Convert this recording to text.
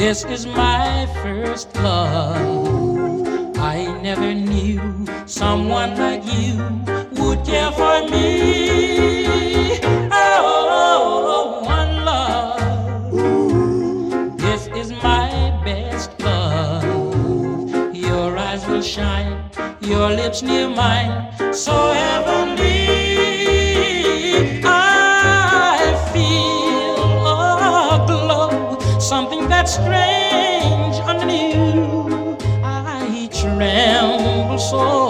This is my first love. I never knew someone like you would care for me. Oh, one love. This is my best love. Your eyes will shine, your lips near mine, so heavenly. I feel a glow, something that's strange underneath. I tremble so